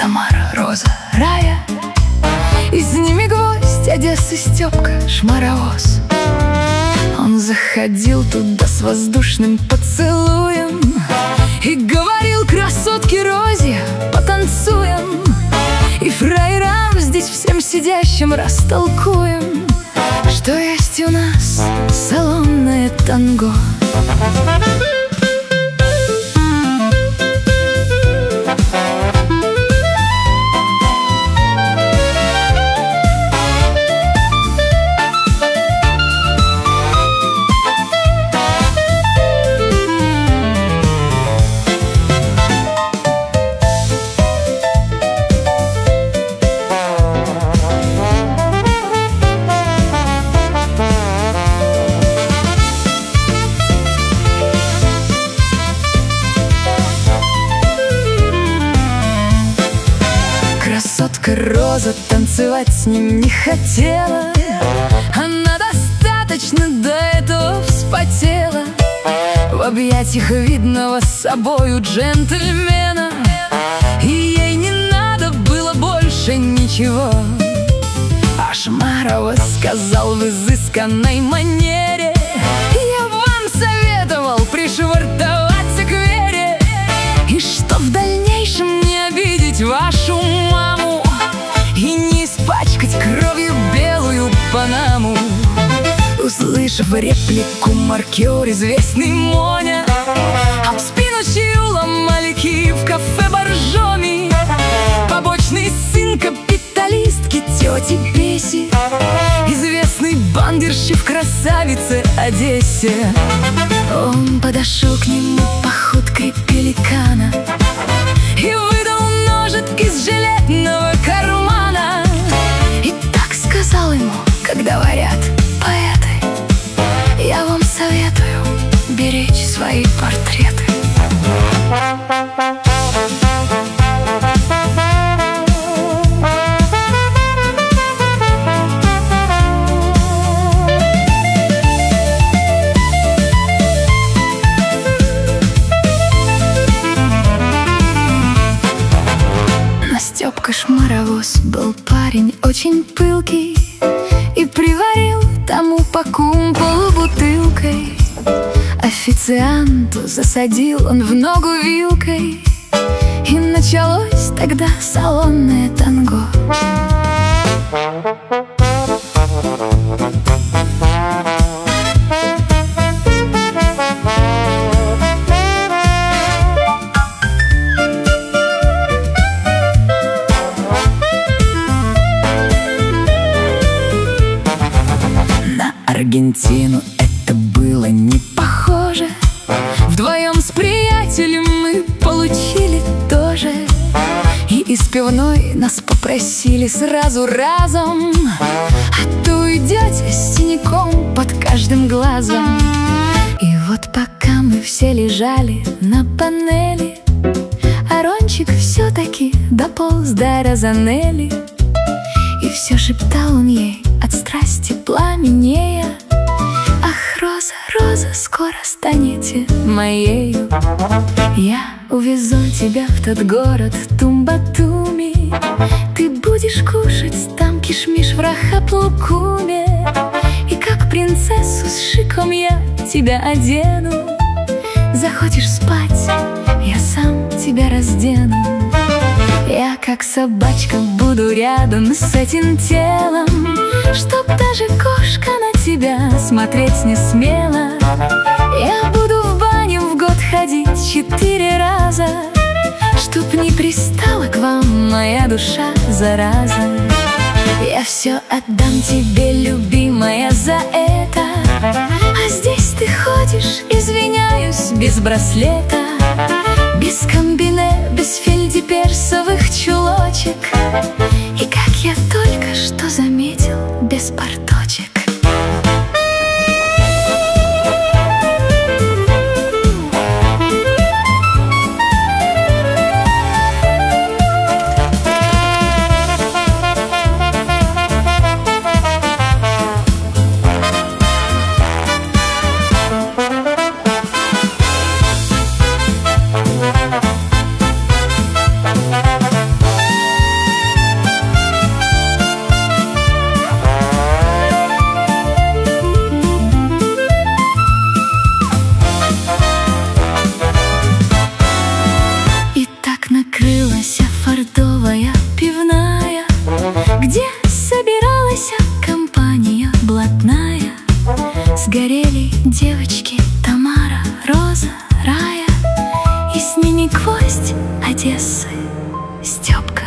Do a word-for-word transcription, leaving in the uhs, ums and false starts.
Тамара, Роза, Рая. И с ними гвоздь, Одесса, Степка, Шмаровоз. Он заходил туда с воздушным поцелуем и говорил красотке Розе: потанцуем. И фраерам здесь всем сидящим растолкуем, что есть у нас салонное танго. Красотка Роза танцевать с ним не хотела. Она достаточно до этого вспотела в объятиях видного с собою джентльмена, и ей не надо было больше ничего. А Шмаровоз сказал в изысканной манере: я вам советовал пришвартоваться к Вере, и что в дальнейшем не обидеть вашу маму и не испачкать кровью белую Панаму. Услышав реплику, маркер известный Моня об спину чью ломали ки в кафе Боржоми. Побочный сын капиталистки тети Беси, известный бандерши в красавице Одессе. Он подошел к нему походкой пеликана и выдал ножик из жилетного кармана. И так сказал ему, как говорят поэты: я вам советую беречь свои портреты. Степка Шмаровоз был парень очень пылкий и приварил тому по кумполу бутылкой. Официанту засадил он в ногу вилкой, и началось тогда салонное танго. Аргентину это было не похоже. Вдвоем с приятелем мы получили тоже. И из пивной нас попросили сразу разом, а то уйдете с синяком под каждым глазом. И вот пока мы все лежали на панели, Арончик все-таки дополз до Розанелли. И все шептал он ей от страсти пламенея: ах, Роза, Роза, скоро станете моею. Я увезу тебя в тот город Тумбатуми, ты будешь кушать там кишмиш в Рахаплукуме. И как принцессу с шиком я тебя одену. Захочешь спать, я сам тебя раздену. Я как собачка буду рядом с этим телом, чтоб даже кошка на тебя смотреть не смела. Я буду в баню в год ходить четыре раза, чтоб не пристала к вам моя душа, зараза. Я все отдам тебе, любимая, за это, а здесь ты ходишь, извиняюсь, без браслета, без комбине, без фельдеперсовых чулочек. И как я только что заметил, без порточек. последний гвоздь Одессы, Степка.